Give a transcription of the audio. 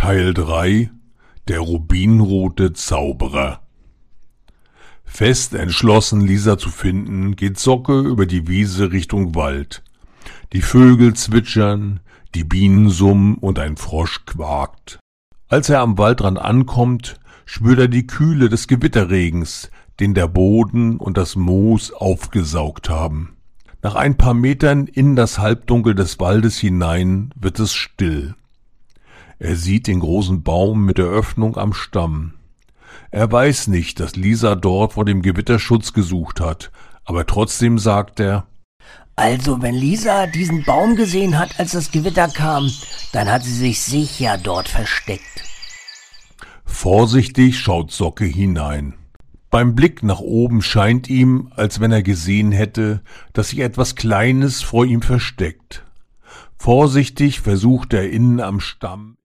Teil 3 Der rubinrote Zauberer. Fest entschlossen, Lisa zu finden, geht Socke über die Wiese Richtung Wald. Die Vögel zwitschern, die Bienen summen und ein Frosch quakt. Als er am Waldrand ankommt, spürt er die Kühle des Gewitterregens, den der Boden und das Moos aufgesaugt haben. Nach ein paar Metern in das Halbdunkel des Waldes hinein wird es still. Er sieht den großen Baum mit der Öffnung am Stamm. Er weiß nicht, dass Lisa dort vor dem Gewitter Schutz gesucht hat, aber trotzdem sagt er: Also, wenn Lisa diesen Baum gesehen hat, als das Gewitter kam, dann hat sie sich sicher dort versteckt. Vorsichtig schaut Socke hinein. Beim Blick nach oben scheint ihm, als wenn er gesehen hätte, dass sich etwas Kleines vor ihm versteckt. Vorsichtig versucht er innen am Stamm